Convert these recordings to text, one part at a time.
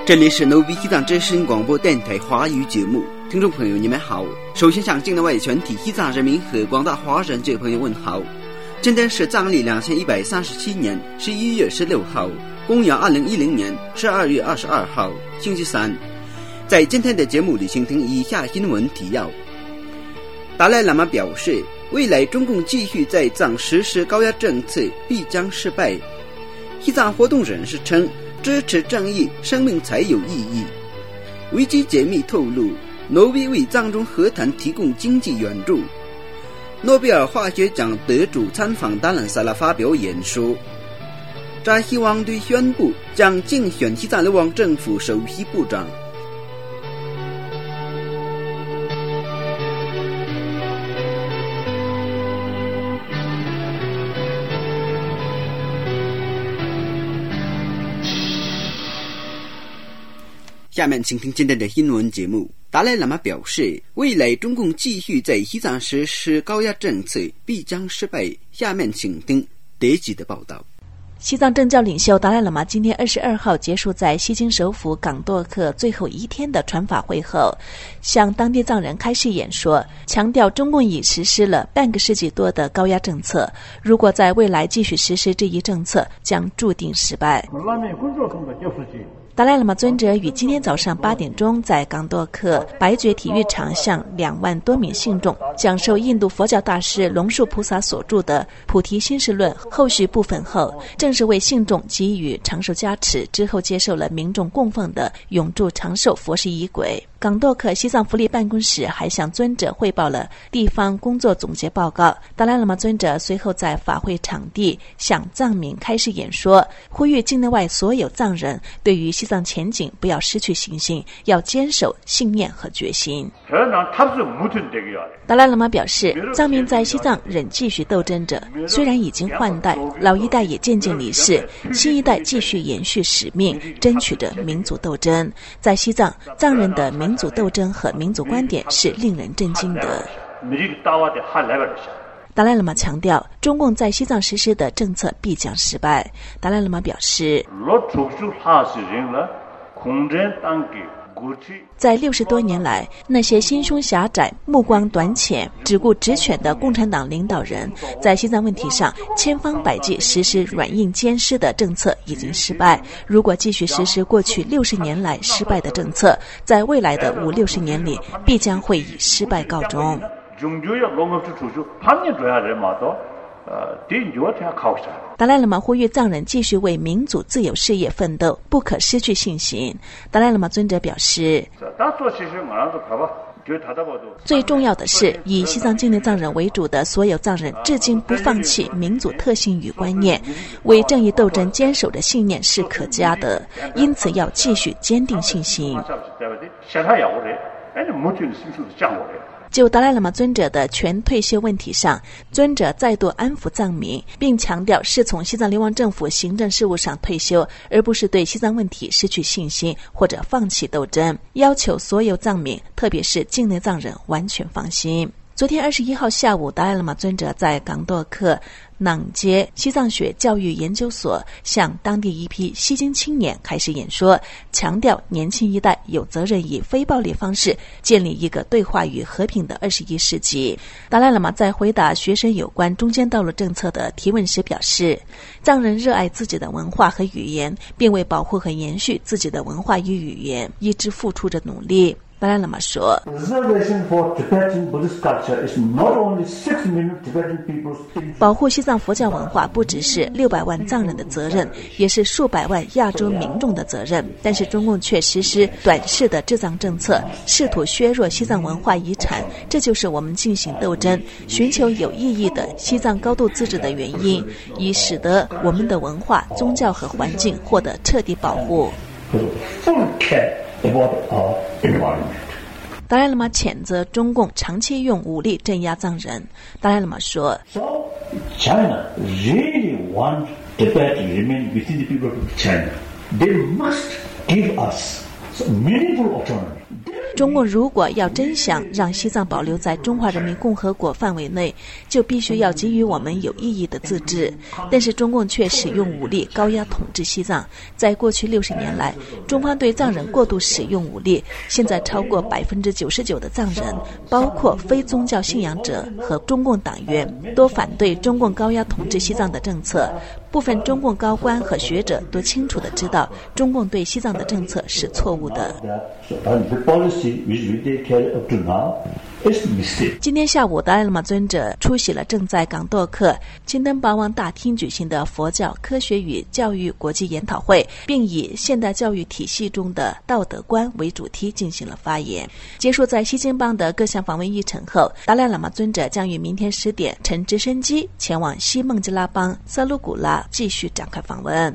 这里是 Novi 西藏之声广播电台华语节目，听众朋友你们好。首先向境内外全体西藏人民和广大华人这朋友问好。今天是藏历2137年11月16号，公元2010年12月22号，星期三。在今天的节目里，请听以下新闻提要。达赖喇嘛表示，未来中共继续在藏实施高压政策必将失败。西藏活动人士称，支持正义，生命才有意义。维基解密透露，挪威为藏中和谈提供经济援助。诺贝尔化学奖得主参访达兰萨拉发表演说。扎西王队宣布将竞选西藏流亡政府首席部长。下面请听今天的新闻节目。达赖喇嘛表示，未来中共继续在西藏实施高压政策必将失败。下面请听德吉的报道。 西藏政教领袖达赖喇嘛今天22号结束在西京首府港多克最后一天的传法会后，向当地藏人开示演说，强调中共已实施了半个世纪多的高压政策，如果在未来继续实施这一政策，将注定失败。达赖喇嘛尊者于今天早上8点钟在港多克白觉体育场向2万多名信众讲授印度佛教大师龙树菩萨所著的《菩提心事论》后续部分后，正式为信众给予长寿加持，之后接受了民众供奉的永驻长寿佛事仪轨。港多克西藏福利办公室还向尊者汇报了地方工作总结报告。达赖喇嘛尊者随后在法会场地向藏民开示演说，呼吁境内外所有藏人对于西藏前景不要失去信心，要坚守信念和决心。达赖喇嘛表示，藏民在西藏仍继续斗争着，虽然已经换代，老一代也渐渐离世，新一代继续延续使命，争取着民族斗争。在西藏，藏人的民族斗争和民族观点是令人震惊的。达赖喇嘛强调，中共在西藏实施的政策必将失败。达赖喇嘛表示，在60多年来，那些心胸狭窄、目光短浅、只顾职权的共产党领导人，在西藏问题上千方百计实施软硬兼施的政策已经失败。如果继续实施过去60年来失败的政策，在未来的50-60年里，必将会以失败告终。达赖喇嘛呼吁藏人继续为民主自由事业奋斗，不可失去信心。达赖喇嘛尊者表示，最重要的是，以西藏境内藏人为主的所有藏人至今不放弃民主特性与观念，为正义斗争坚守的信念是可嘉的，因此要继续坚定信心。就达赖喇嘛尊者的全退休问题上，尊者再度安抚藏民，并强调是从西藏流亡政府行政事务上退休，而不是对西藏问题失去信心或者放弃斗争，要求所有藏民，特别是境内藏人完全放心。昨天21号下午，达赖喇嘛尊者在港多克囊街西藏学教育研究所向当地一批西京青年开始演说，强调年轻一代有责任以非暴力方式建立一个对话与和平的21世纪。达赖喇嘛在回答学生有关中间道路政策的提问时表示，藏人热爱自己的文化和语言，并为保护和延续自己的文化与语言一直付出着努力。达赖喇嘛说，保护西藏佛教文化不只是600万藏人的责任，也是数百万亚洲民众的责任。但是中共却实施短视的治藏政策，试图削弱西藏文化遗产，这就是我们进行斗争，寻求有意义的西藏高度自治的原因，以使得我们的文化、宗教和环境获得彻底保护。达赖喇嘛谴责中共长期用武力镇压藏人。达赖喇嘛说， China really want Tibet to remain within the people of China. They must give us meaningful autonomy. 中共如果要真想让西藏保留在中华人民共和国范围内，就必须要给予我们有意义的自治。但是中共却使用武力高压统治西藏。在过去60年来，中方对藏人过度使用武力，现在超过99%的藏人，包括非宗教信仰者和中共党员，都反对中共高压统治西藏的政策。部分中共高官和学者都清楚地知道，中共对西藏的政策是错误的。今天下午，达赖喇嘛尊者出席了正在港舵克钦登巴旺大厅举行的佛教科学与教育国际研讨会，并以现代教育体系中的道德观为主题进行了发言。结束在西京邦的各项访问议程后，达赖喇嘛尊者将于明天10点乘直升机前往西孟加拉邦萨鲁古拉继续展开访问。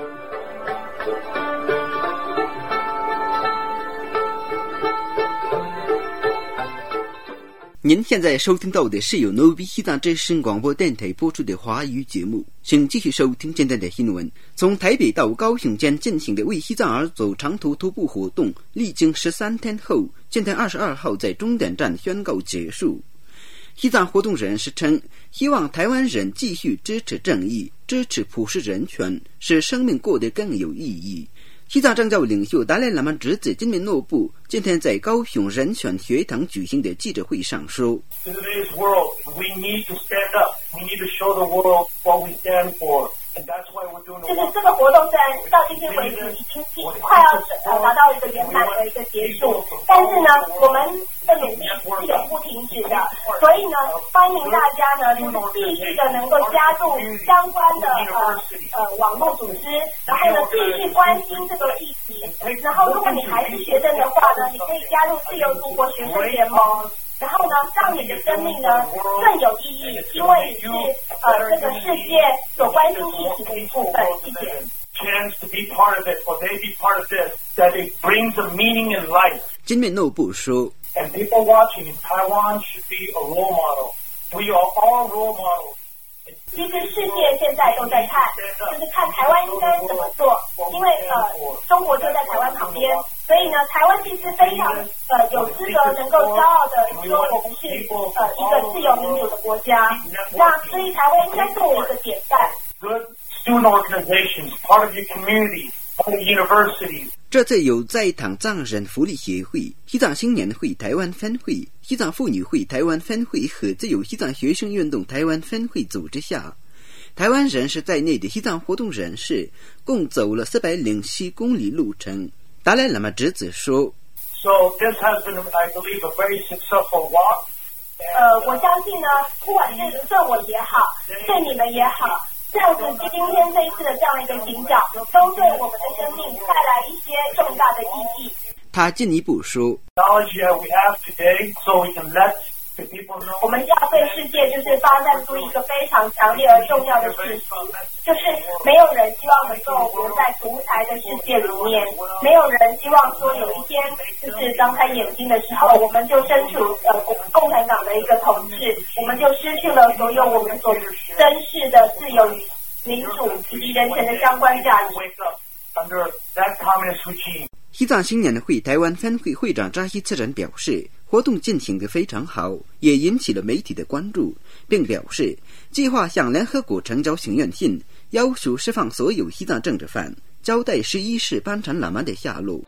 您现在收听到的是由 Novi 西藏之声广播电台播出的华语节目，请继续收听简单的新闻。从台北到高雄间进行的为西藏而走长途徒步活动，历经13天后，今天22号在终点站宣告结束。西藏活动人士称，希望台湾人继续支持正义，支持普世人权，使生命过得更有意义。西藏政教领袖达赖喇嘛侄子金敏诺布今天在高雄人权学堂举行的记者会上说， In today's world, we need to stand up. We need to show the world what we stand for. And that's why we're doing the 就是这个活动虽然到今天为止已经快要达到一个圆满的一个结束，但是呢，我们的努力是永不停止的。所以呢，欢迎大家呢，就是继续的能够加入相关的网络组织，然后呢，继续关心这个议题。然后，如果你还是学生的话呢，你可以加入自由中国学生联盟。然后呢，让你的生命呢更有意义，因为你是这个世界所关心议题的一部分。谢谢。 chance to be part of it, or they be part of this, that it brings a meaning in life. 金敏诺布说 And people watching in Taiwan should be a role model. We are all role models. 其实世界现在都在看，就是看台湾应该怎么做，因为中国就在台湾旁边，所以呢，台湾其实非常有资格能够骄傲的说我们是一个自由民主的国家，那所以台湾应该作为一个典范。 Good student organizations, part of your community, part of universities. 这次由在唐藏人福利协会、西藏青年会台湾分会、西藏妇女会台湾分会和自由西藏学生运动台湾分会组织下，台湾人士在内的西藏活动人士共走了407公里路程。达赖喇嘛侄子说 So this has been, I believe, a very successful walk. 我相信呢，不管是对我也好，对你们也好，这样子今天这一次的这样一个行脚，都对我们的生命带来一些重大的意义。 他进一步说 Technology that we have today, so we can let the people know. 我们要对世界就是发散出一个非常强烈而重要的讯息，就是没有人希望能够活在独裁的世界里面，没有人希望说有一天就是张开眼睛的时候，我们就身处共产党的一个统治，我们就失去了所有我们所珍视的自由与民主以及人权的相关价值。 Wake up under that communist regime. 西藏青年会台湾分会会长扎西次仁表示，活动进行得非常好，也引起了媒体的关注，并表示计划向联合国呈交请愿信，要求释放所有西藏政治犯，交代11世班禅喇嘛的下落。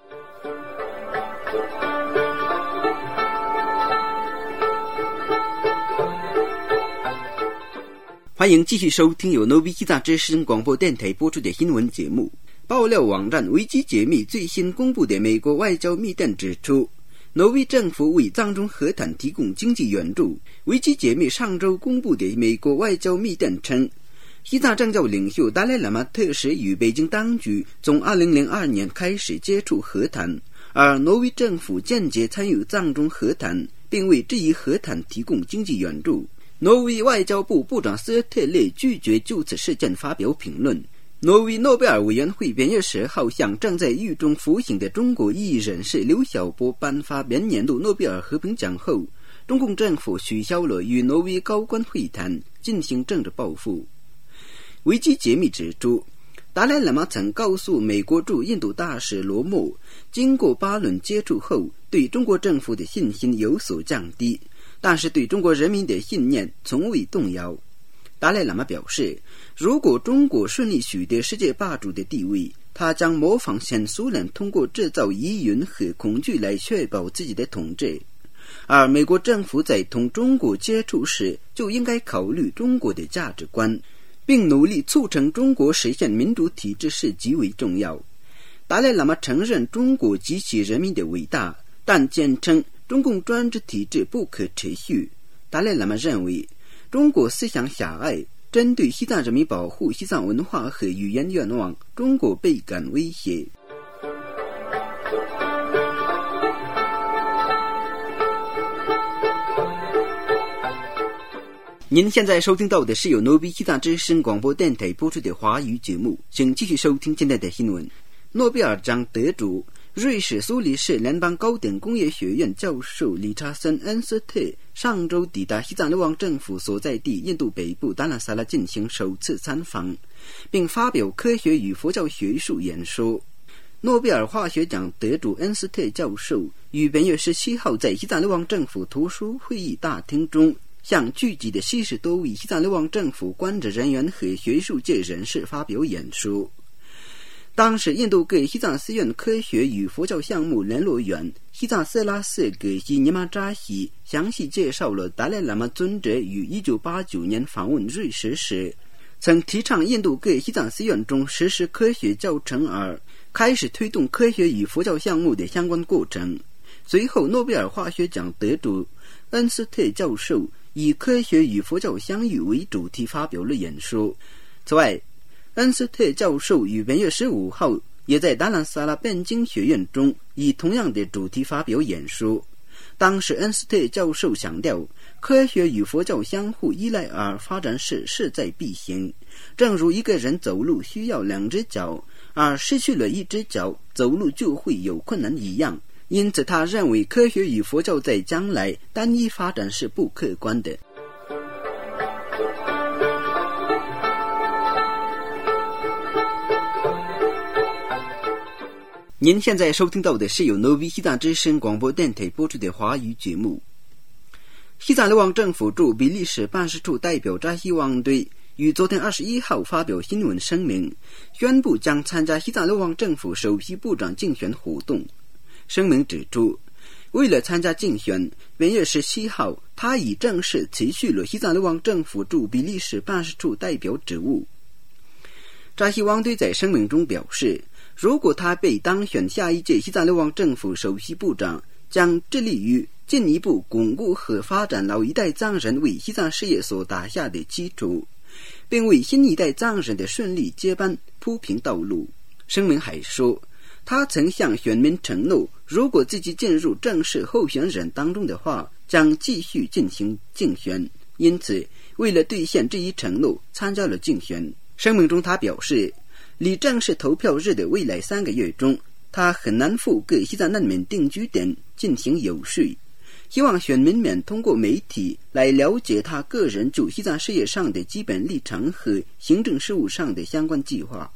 欢迎继续收听由 Novi 西藏之声广播电台播出的新闻节目。爆料网站维基解密最新公布的美国外交密电指出，挪威政府为藏中和谈提供经济援助。维基解密上周公布的美国外交密电称，西藏政教领袖达赖喇嘛特使与北京当局从2002年开始接触和谈，而挪威政府间接参与藏中和谈，并为这一和谈提供经济援助。挪威外交部部长斯特列拒绝就此事件发表评论。挪威诺贝尔委员会本月10号向正在狱中服刑的中国异议人士刘晓波颁发本年度诺贝尔和平奖后，中共政府取消了与挪威高官会谈，进行政治报复。维基解密指出，达达赖喇嘛曾告诉美国驻印度大使罗默，经过8轮接触后，对中国政府的信心有所降低，但是对中国人民的信念从未动摇。达赖喇嘛表示，如果中国顺利取得世界霸主的地位，他将模仿前苏联通过制造疑云和恐惧来确保自己的统治，而美国政府在同中国接触时就应该考虑中国的价值观，并努力促成中国实现民主体制是极为重要。达赖喇嘛承认中国及其人民的伟大，但坚称中共专制体制不可持续。达赖喇嘛认为，中国思想狭隘，针对西藏人民保护西藏文化和语言愿望，中国倍感威胁。您现在收听到的是由 Nobi 西藏之声广播电台播出的华语节目，请继续收听现在的新闻。诺贝尔奖得主瑞士苏黎世联邦高等工业学院教授理查森·恩斯特上周抵达西藏流亡政府所在地印度北部达拉萨拉进行首次参访，并发表科学与佛教学术演说。诺贝尔化学奖得主恩斯特教授于本月17号在西藏流亡政府图书会议大厅中向聚集的70多位西藏流亡政府官职人员和学术界人士发表演说。当时印度各西藏寺院科学与佛教项目联络员西藏色拉寺葛西尼玛扎西详细介绍了达赖喇嘛尊者于1989年访问瑞士时，曾提倡印度各西藏寺院中实施科学教程而开始推动科学与佛教项目的相关过程。随后诺贝尔化学奖得主恩斯特教授以科学与佛教相遇为主题发表了演说。此外，恩斯特教授于本月15号也在达兰萨拉辩经学院中以同样的主题发表演说。当时恩斯特教授强调，科学与佛教相互依赖而发展是势在必行，正如一个人走路需要2只脚，而失去了1只脚，走路就会有困难一样。因此他认为科学与佛教在将来单一发展是不客观的。您现在收听到的是由 Novi 西藏之声广播电台播出的华语节目。西藏流亡政府驻比利时办事处代表扎西旺堆于昨天21号发表新闻声明，宣布将参加西藏流亡政府首席部长竞选活动。声明指出，为了参加竞选，本月17号他已正式辞去了西藏流亡政府驻比利时办事处代表职务。扎西旺堆在声明中表示，如果他被当选下一届西藏流亡政府首席部长，将致力于进一步巩固和发展老一代藏人为西藏事业所打下的基础，并为新一代藏人的顺利接班铺平道路。声明还说，他曾向选民承诺，如果自己进入正式候选人当中的话，将继续进行竞选，因此为了兑现这一承诺，参加了竞选。声明中他表示，离正式投票日的未来3个月中，他很难赴各西藏难民定居点进行游说，希望选民们通过媒体来了解他个人就西藏事业上的基本立场和行政事务上的相关计划。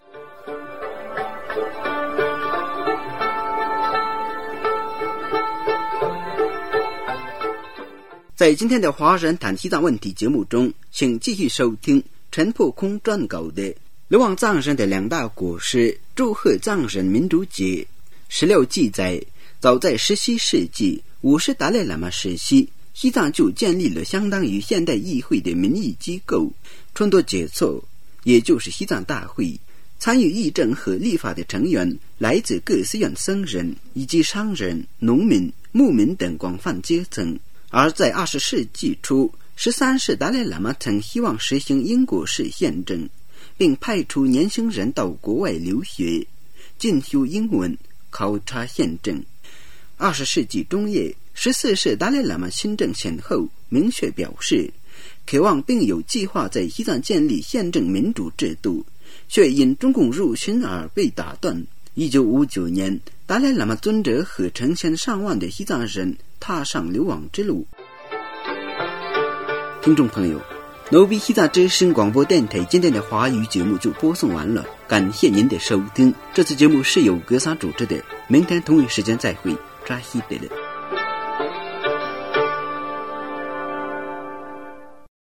在今天的华人谈西藏问题节目中，请继续收听陈破空撰稿的流亡藏人的2大果实，祝贺藏人民主节。史料记载，早在17世纪50达赖喇嘛时期，西藏就建立了相当于现代议会的民意机构春多杰措，也就是西藏大会。参与议政和立法的成员来自各寺院僧人以及商人、农民、牧民等广泛阶层。而在20世纪初，13世达赖喇嘛曾希望实行英国式宪政，并派出年轻人到国外留学，进修英文，考察宪政。20世纪中叶，14世达赖喇嘛亲政前后明确表示，渴望并有计划在西藏建立宪政民主制度，却因中共入侵而被打断。1959年，达赖喇嘛尊者和成千上万的西藏人踏上流亡之路。听众朋友， 诺维希萨之声广播电台今天的华语节目就播送完了，感谢您的收听。这次节目是由格萨主持的，明天同一时间再会，扎西德勒。